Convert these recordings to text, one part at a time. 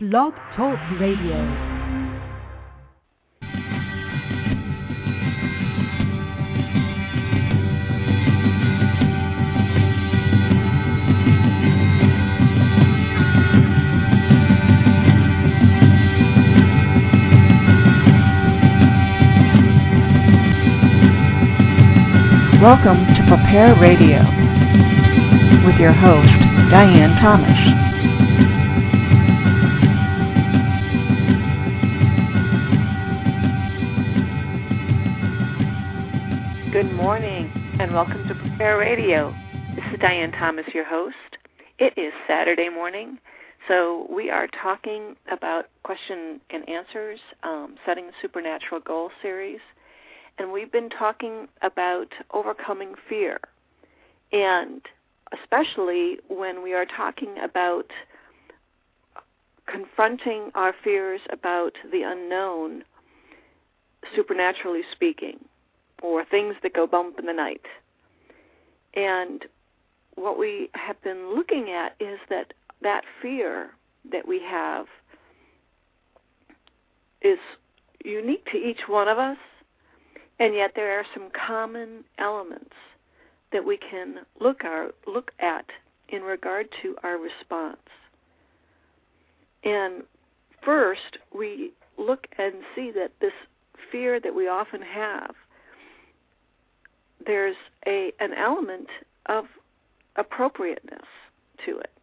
Blog Talk Radio. Welcome to Prepare Radio with your host, Diane Thomas. Good morning and welcome to Prepare Radio. This is Diane Thomas, your host. It is Saturday morning, so we are talking about question and answers, Setting Supernatural Goal series. And we've been talking about overcoming fear, and especially when we are talking about confronting our fears about the unknown, supernaturally speaking, or things that go bump in the night. And what we have been looking at is that fear that we have is unique to each one of us. And yet there are some common elements that we can look at in regard to our response. And first, we look and see that this fear that we often have, there's an element of appropriateness to it.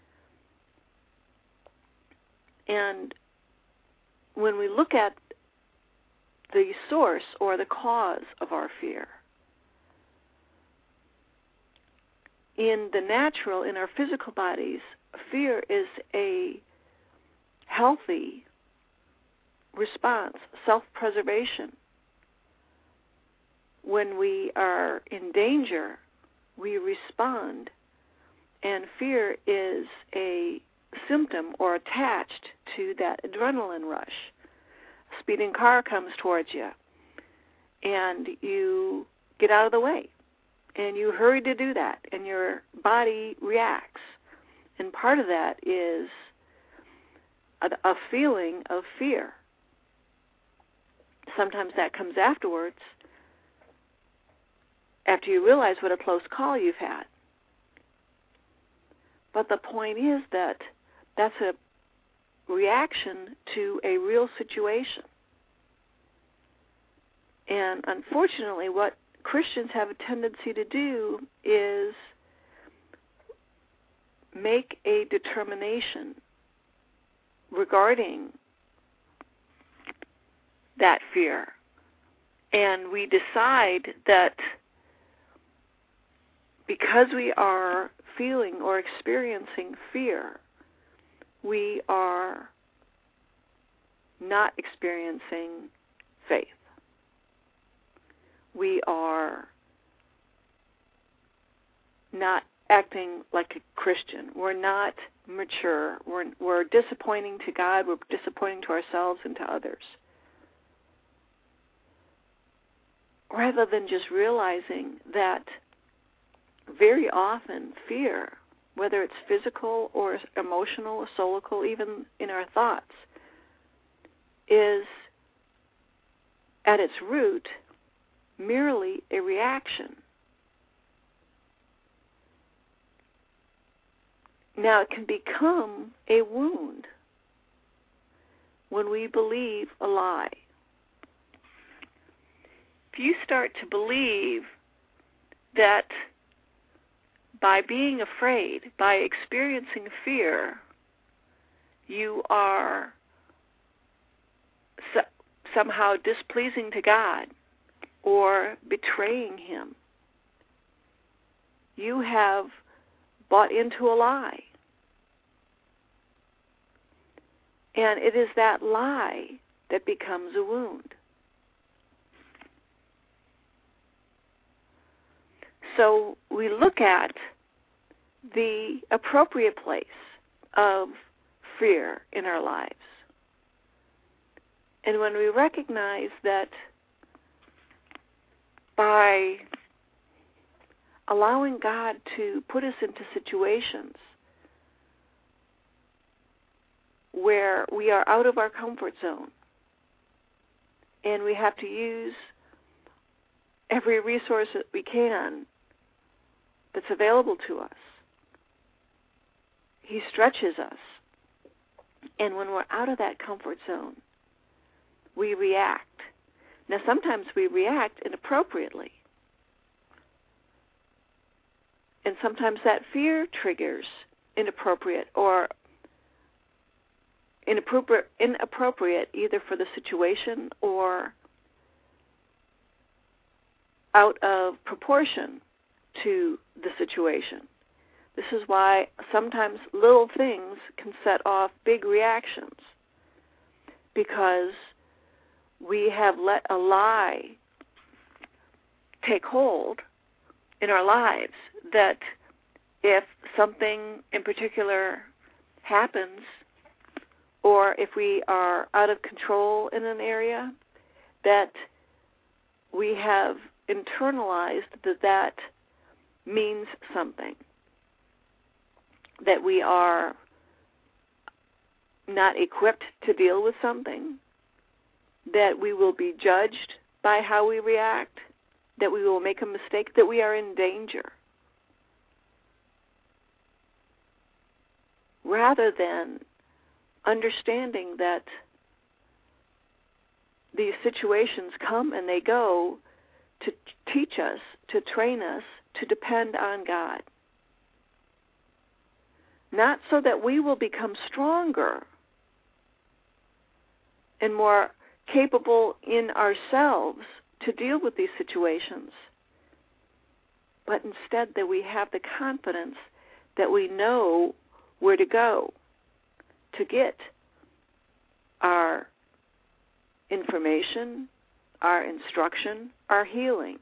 And when we look at the source or the cause of our fear, in the natural, in our physical bodies, fear is a healthy response, self-preservation. When we are in danger, we respond, and fear is a symptom or attached to that adrenaline rush. A speeding car comes towards you, and you get out of the way, and you hurry to do that, and your body reacts. And part of that is a feeling of fear. Sometimes that comes afterwards, after you realize what a close call you've had. But the point is that that's a reaction to a real situation. And unfortunately, what Christians have a tendency to do is make a determination regarding that fear. And we decide that because we are feeling or experiencing fear, we are not experiencing faith. We are not acting like a Christian. We're not mature. We're disappointing to God. We're disappointing to ourselves and to others. Rather than just realizing that very often fear, whether it's physical or emotional or soulical, even in our thoughts, is at its root merely a reaction. Now, it can become a wound when we believe a lie. If you start to believe that by being afraid, by experiencing fear, you are somehow displeasing to God or betraying Him, you have bought into a lie. And it is that lie that becomes a wound. So we look at the appropriate place of fear in our lives. And when we recognize that by allowing God to put us into situations where we are out of our comfort zone and we have to use every resource that we can that's available to us. He stretches us. And when we're out of that comfort zone, we react. Now, sometimes we react inappropriately. And sometimes that fear triggers inappropriate either for the situation or out of proportion to the situation. This is why sometimes little things can set off big reactions, because we have let a lie take hold in our lives that if something in particular happens, or if we are out of control in an area, that we have internalized that means something, that we are not equipped to deal with something, that we will be judged by how we react, that we will make a mistake, that we are in danger. Rather than understanding that these situations come and they go to teach us, to train us, to depend on God. Not so that we will become stronger and more capable in ourselves to deal with these situations, but instead that we have the confidence that we know where to go to get our information, our instruction, our healing.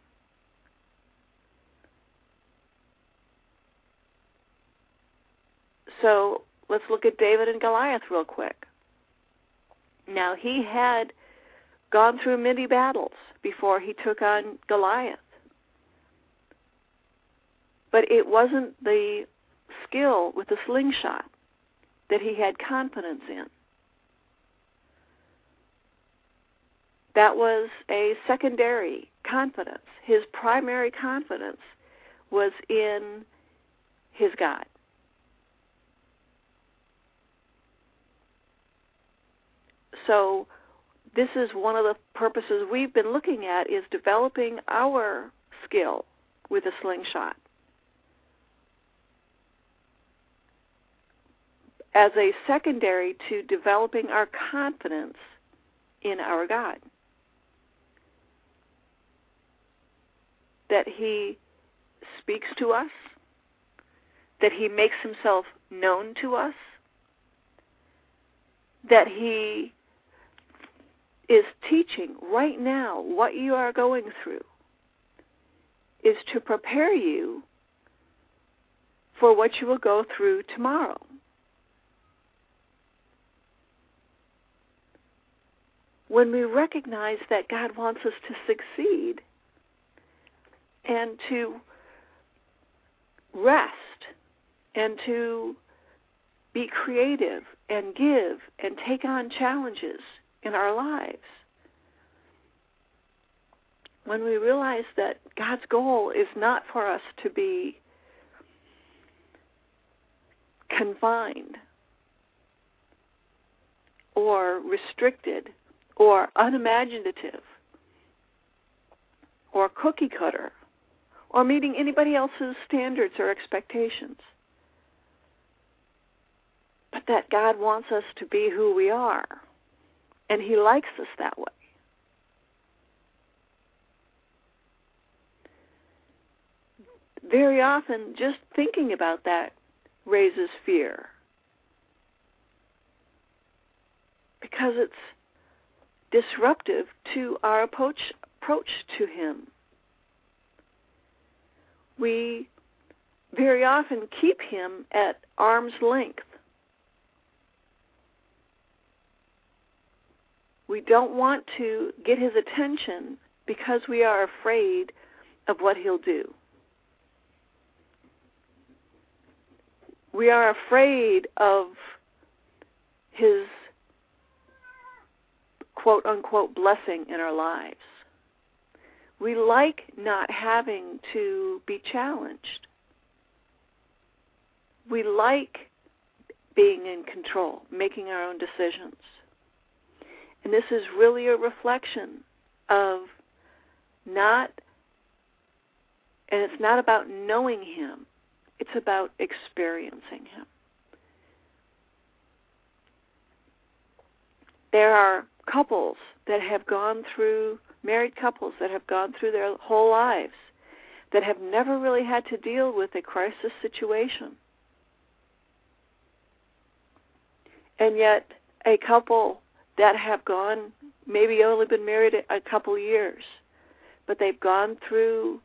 So let's look at David and Goliath real quick. Now, he had gone through many battles before he took on Goliath. But it wasn't the skill with the slingshot that he had confidence in. That was a secondary confidence. His primary confidence was in his God. So this is one of the purposes we've been looking at, is developing our skill with a slingshot as a secondary to developing our confidence in our God. That he speaks to us, that he makes himself known to us, that he is teaching right now what you are going through is to prepare you for what you will go through tomorrow. When we recognize that God wants us to succeed and to rest and to be creative and give and take on challenges in our lives, when we realize that God's goal is not for us to be confined or restricted or unimaginative or cookie cutter or meeting anybody else's standards or expectations, but that God wants us to be who we are, and he likes us that way. Very often, just thinking about that raises fear, because it's disruptive to our approach to him. We very often keep him at arm's length. We don't want to get his attention because we are afraid of what he'll do. We are afraid of His quote-unquote blessing in our lives. We like not having to be challenged. We like being in control, making our own decisions. And this is really a reflection of and it's not about knowing Him, it's about experiencing Him. There are couples that have gone through, married couples that have gone through their whole lives that have never really had to deal with a crisis situation. And yet a couple that have gone, maybe only been married a couple years, but they've gone through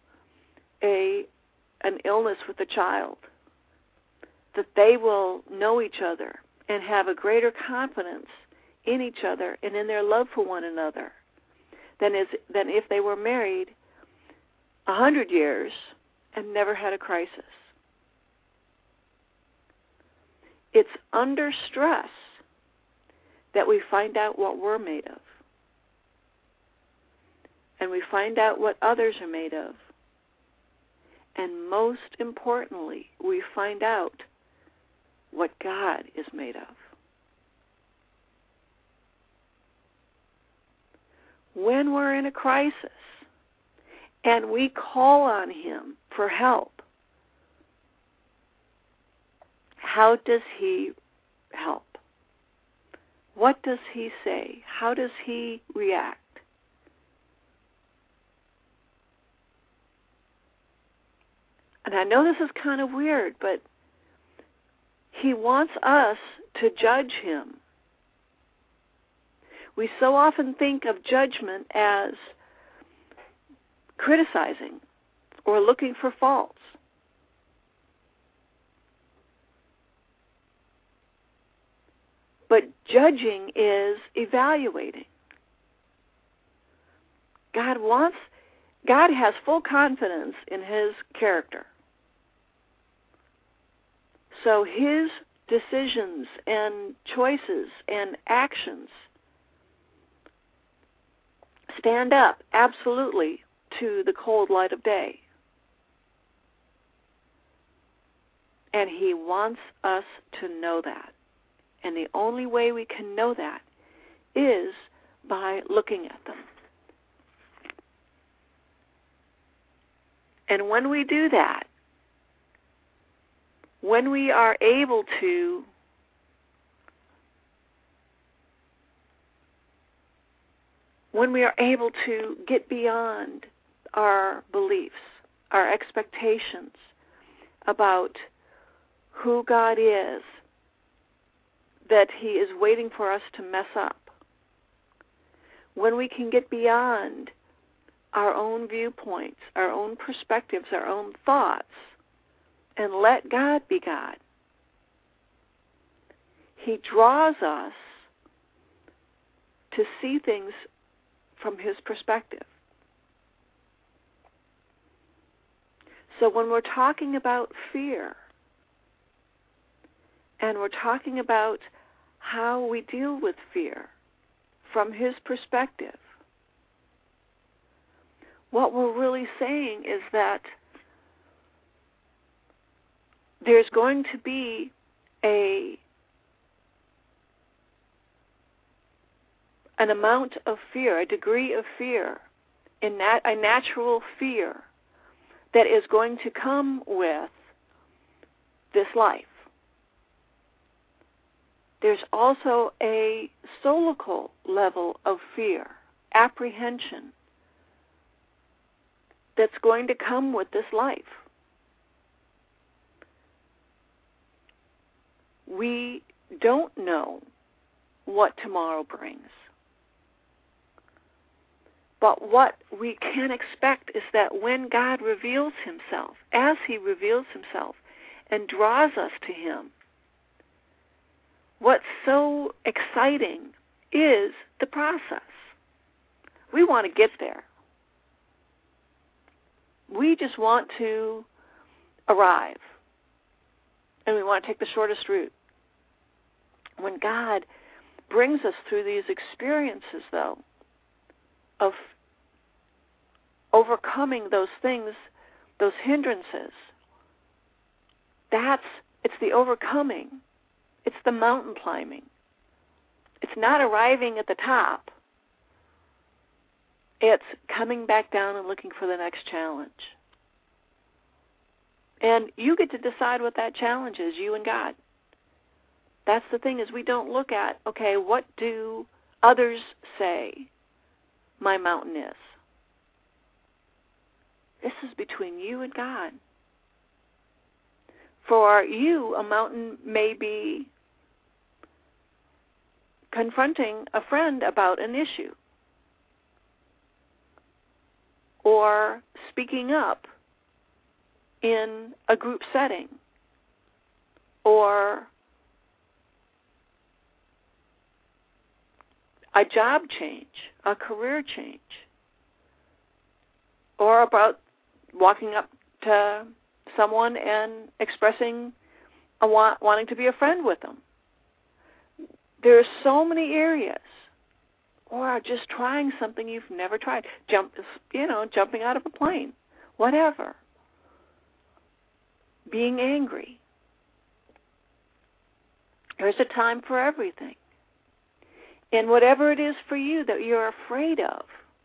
an illness with a child, that they will know each other and have a greater confidence in each other and in their love for one another than if they were married 100 years and never had a crisis. It's under stress that we find out what we're made of. And we find out what others are made of. And most importantly, we find out what God is made of. When we're in a crisis and we call on Him for help, how does He help? What does He say? How does He react? And I know this is kind of weird, but He wants us to judge Him. We so often think of judgment as criticizing or looking for faults. But judging is evaluating. God has full confidence in His character. So His decisions and choices and actions stand up absolutely to the cold light of day. And He wants us to know that. And the only way we can know that is by looking at them. And when we do that, when we are able to get beyond our beliefs, our expectations about who God is, that He is waiting for us to mess up, when we can get beyond our own viewpoints, our own perspectives, our own thoughts, and let God be God, He draws us to see things from His perspective. So when we're talking about fear, and we're talking about how we deal with fear from His perspective, what we're really saying is that there's going to be an amount of fear, a degree of fear, a natural fear that is going to come with this life. There's also a solical level of fear, apprehension, that's going to come with this life. We don't know what tomorrow brings. But what we can expect is that when God reveals Himself, as He reveals Himself and draws us to Him, what's so exciting is the process. We want to get there. We just want to arrive, and we want to take the shortest route. When God brings us through these experiences, though, of overcoming those things, those hindrances, it's the overcoming. It's the mountain climbing. It's not arriving at the top. It's coming back down and looking for the next challenge. And you get to decide what that challenge is, you and God. That's the thing, is we don't look at, okay, what do others say my mountain is? This is between you and God. For you, a mountain may be confronting a friend about an issue, or speaking up in a group setting, or a job change, a career change, or about walking up to someone and expressing wanting to be a friend with them. There are so many areas. Or just trying something you've never tried. Jumping out of a plane. Whatever. Being angry. There's a time for everything. And whatever it is for you that you're afraid of,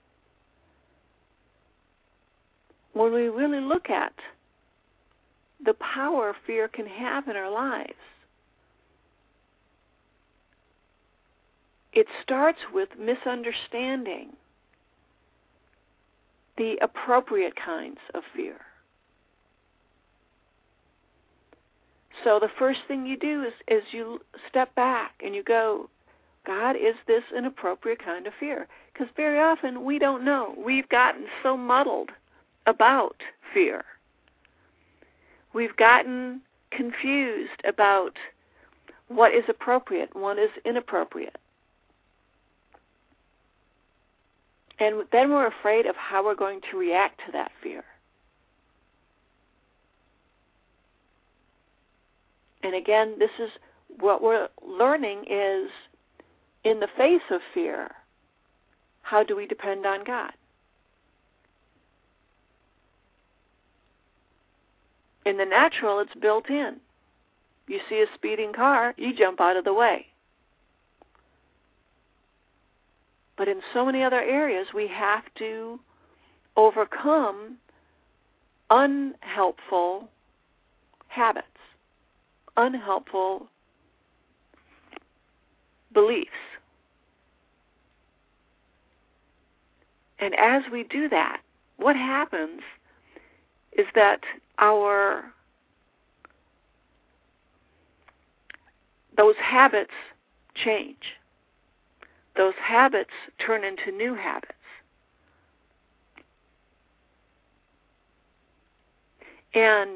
when we really look at the power fear can have in our lives, it starts with misunderstanding the appropriate kinds of fear. So the first thing you do is you step back and you go, God, is this an appropriate kind of fear? Because very often we don't know. We've gotten so muddled about fear. We've gotten confused about what is appropriate and what is inappropriate. And then we're afraid of how we're going to react to that fear. And again, this is what we're learning is, in the face of fear, how do we depend on God? In the natural, it's built in. You see a speeding car, you jump out of the way. But in so many other areas, we have to overcome unhelpful habits, unhelpful beliefs. And as we do that, what happens is that those habits change. Those habits turn into new habits. And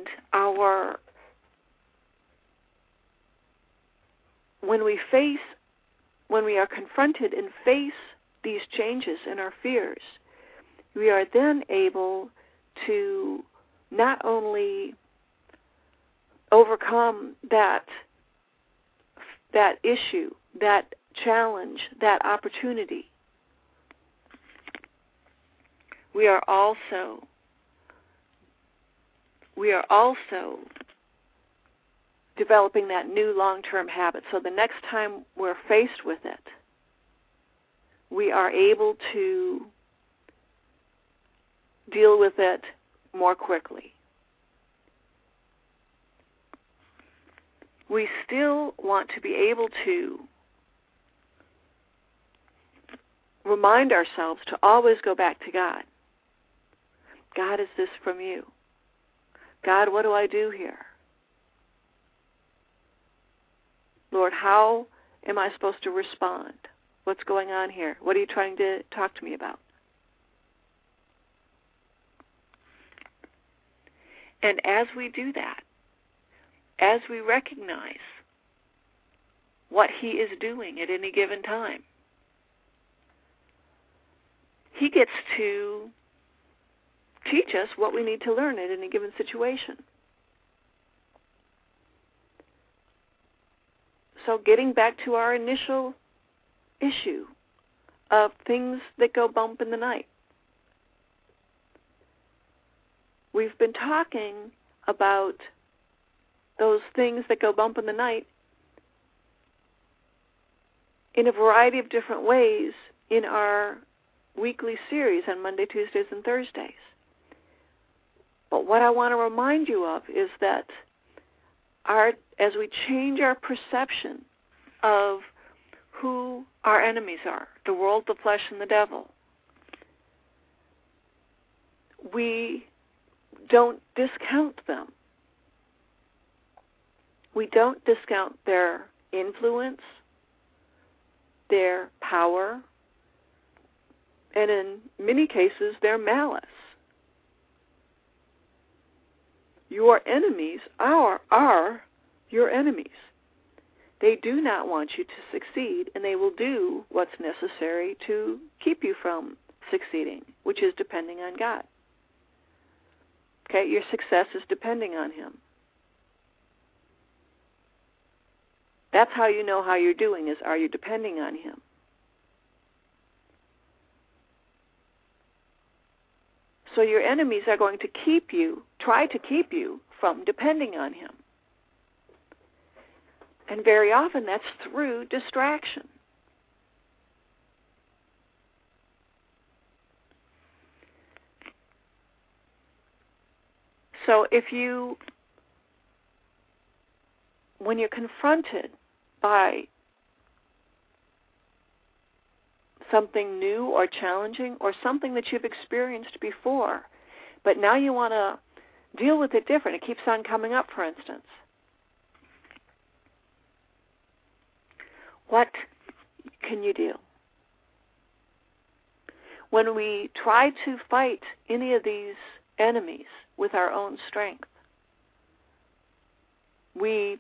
when we are confronted and face these changes in our fears, we are then able to not only overcome that issue, that challenge, that opportunity, we are also developing that new long-term habit. So the next time we're faced with it, we are able to deal with it more quickly. We still want to be able to remind ourselves to always go back to God. God, is this from you? God, what do I do here? Lord, how am I supposed to respond? What's going on here? What are you trying to talk to me about? And as we do that, as we recognize what He is doing at any given time, He gets to teach us what we need to learn at any given situation. So getting back to our initial issue of things that go bump in the night. We've been talking about those things that go bump in the night in a variety of different ways in our weekly series on Monday, Tuesdays, and Thursdays. But what I want to remind you of is that as we change our perception of who our enemies are, the world, the flesh, and the devil, we don't discount them. We don't discount their influence, their power, and in many cases, their malice. Your enemies are your enemies. They do not want you to succeed, and they will do what's necessary to keep you from succeeding, which is depending on God. Okay, your success is depending on Him. That's how you know how you're doing, is are you depending on Him? So your enemies are going to try to keep you from depending on Him. And very often that's through distraction. So when you're confronted by something new or challenging or something that you've experienced before, but now you want to deal with it different, it keeps on coming up, for instance, what can you do? When we try to fight any of these enemies with our own strength, we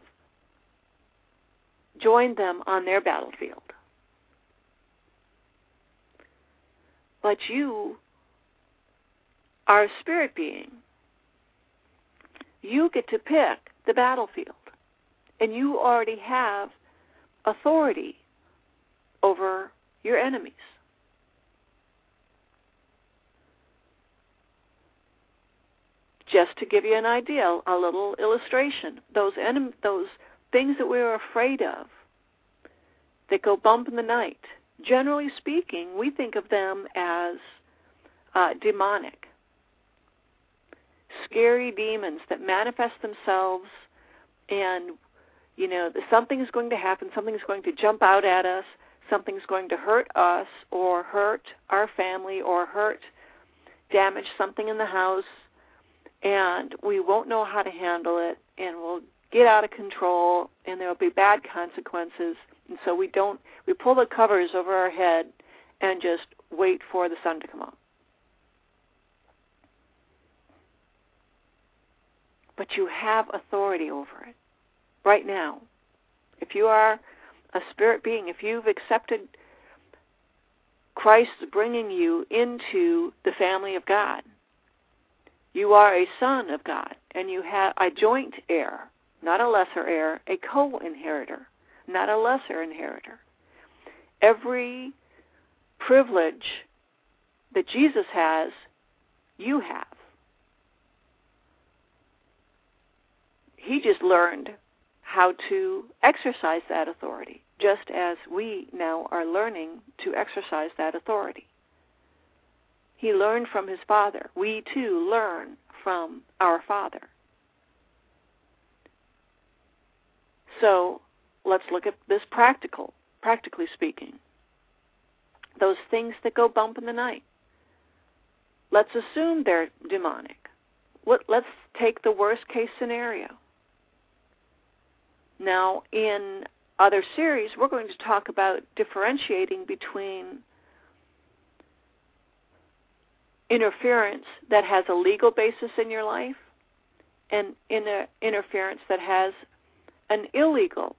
join them on their battlefield. But you are a spirit being. You get to pick the battlefield, and you already have authority over your enemies. Just to give you an idea, a little illustration, those things that we're afraid of that go bump in the night, generally speaking, we think of them as demonic, scary demons that manifest themselves, and something's going to happen, something's going to jump out at us, something's going to hurt us or hurt our family or damage something in the house, and we won't know how to handle it, and we'll get out of control, and there will be bad consequences. And so we pull the covers over our head and just wait for the sun to come up. But you have authority over it right now. If you are a spirit being, if you've accepted Christ bringing you into the family of God, you are a son of God, and you have a joint heir, not a lesser heir, a co-inheritor, not a lesser inheritor. Every privilege that Jesus has, you have. He just learned how to exercise that authority, just as we now are learning to exercise that authority. He learned from his Father. We too learn from our Father. So let's look at this practically speaking. Those things that go bump in the night. Let's assume they're demonic. Let's take the worst case scenario. Now, in other series, we're going to talk about differentiating between interference that has a legal basis in your life and interference that has an illegal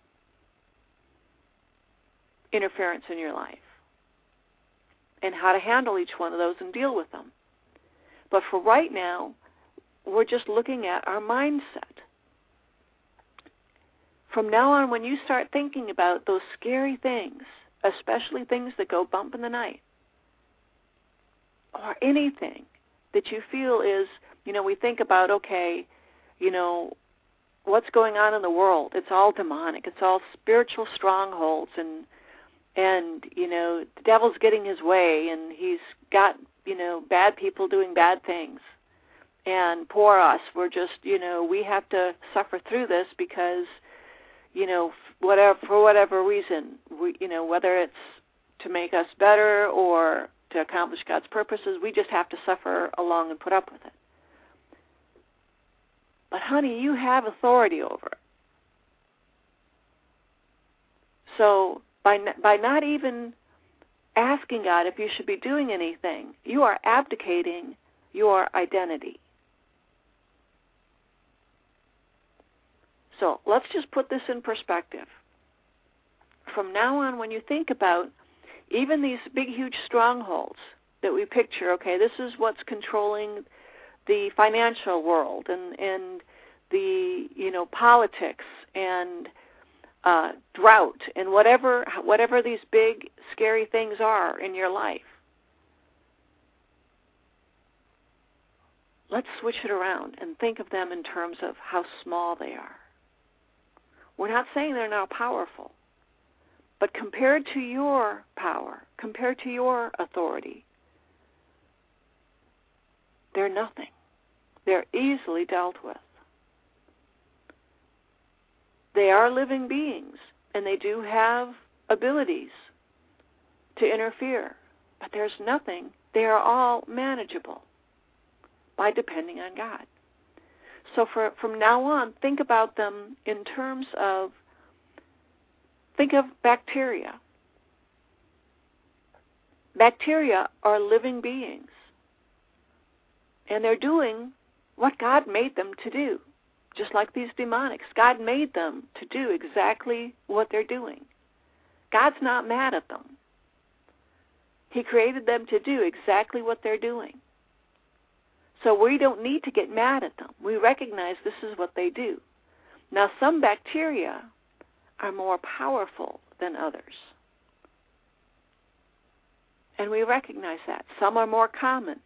interference in your life, and how to handle each one of those and deal with them. But for right now, we're just looking at our mindset. From now on, when you start thinking about those scary things especially things that go bump in the night, or anything that you feel is, we think about, okay, what's going on in the world? It's all demonic. It's all spiritual strongholds, and the devil's getting his way, and he's got, bad people doing bad things. And poor us, we're just, we have to suffer through this because, for whatever reason, whether it's to make us better or to accomplish God's purposes, we just have to suffer along and put up with it. But honey, you have authority over it. So by not even asking God if you should be doing anything, you are abdicating your identity. So let's just put this in perspective. From now on, when you think about even these big, huge strongholds that we picture, okay, this is what's controlling the financial world and the, politics and drought and whatever these big, scary things are in your life. Let's switch it around and think of them in terms of how small they are. We're not saying they're not powerful, but compared to your power, compared to your authority, they're nothing. They're easily dealt with. They are living beings, and they do have abilities to interfere, but there's nothing. They are all manageable by depending on God. So from now on, think about them in terms of, think of bacteria. Bacteria are living beings, and they're doing what God made them to do, just like these demonics. God made them to do exactly what they're doing. God's not mad at them. He created them to do exactly what they're doing. So we don't need to get mad at them. We recognize this is what they do. Now, some bacteria are more powerful than others. And we recognize that. Some are more common.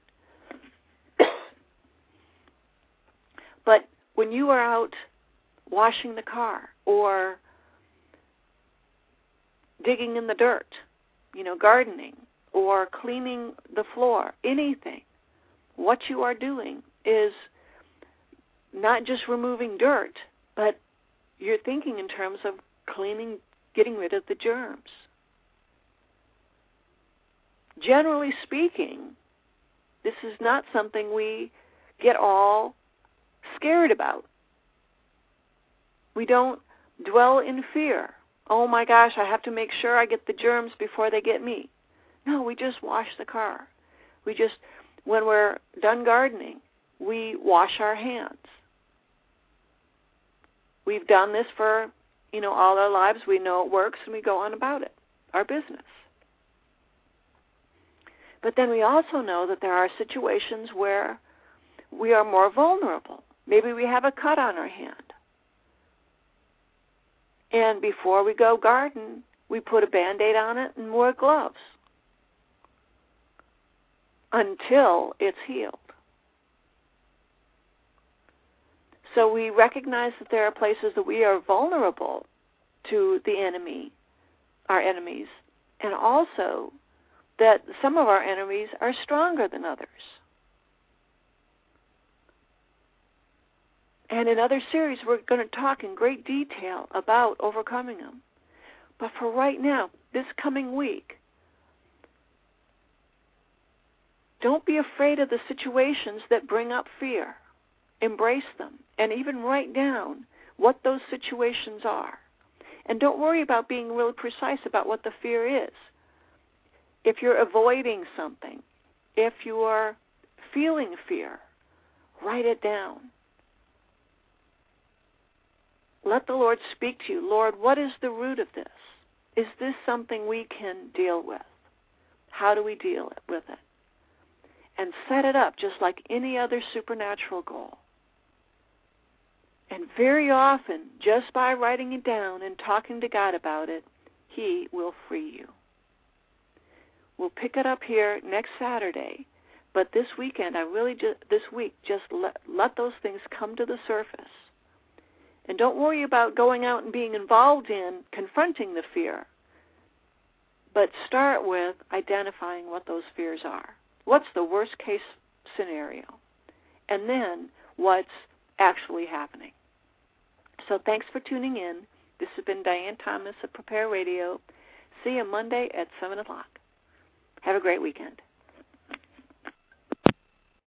But when you are out washing the car or digging in the dirt, gardening or cleaning the floor, anything, what you are doing is not just removing dirt, but you're thinking in terms of cleaning, getting rid of the germs. Generally speaking, this is not something we get all scared about. We don't dwell in fear. Oh my gosh, I have to make sure I get the germs before they get me. No, we just wash the car. When we're done gardening, we wash our hands. We've done this for, all our lives. We know it works, and we go on about it, our business. But then we also know that there are situations where we are more vulnerable. Maybe we have a cut on our hand. And before we go garden, we put a Band-Aid on it and wear gloves until it's healed. So we recognize that there are places that we are vulnerable to the enemy, our enemies, and also that some of our enemies are stronger than others. And in other series, we're going to talk in great detail about overcoming them. But for right now, this coming week, don't be afraid of the situations that bring up fear. Embrace them and even write down what those situations are. And don't worry about being really precise about what the fear is. If you're avoiding something, if you are feeling fear, write it down. Let the Lord speak to you. Lord, what is the root of this? Is this something we can deal with? How do we deal with it? And set it up just like any other supernatural goal. And very often, just by writing it down and talking to God about it, He will free you. We'll pick it up here next Saturday. But this weekend, just let those things come to the surface. And don't worry about going out and being involved in confronting the fear. But start with identifying what those fears are. What's the worst case scenario? And then what's actually happening. So thanks for tuning in. This has been Diane Thomas of Prepare Radio. See you Monday at 7 o'clock. Have a great weekend.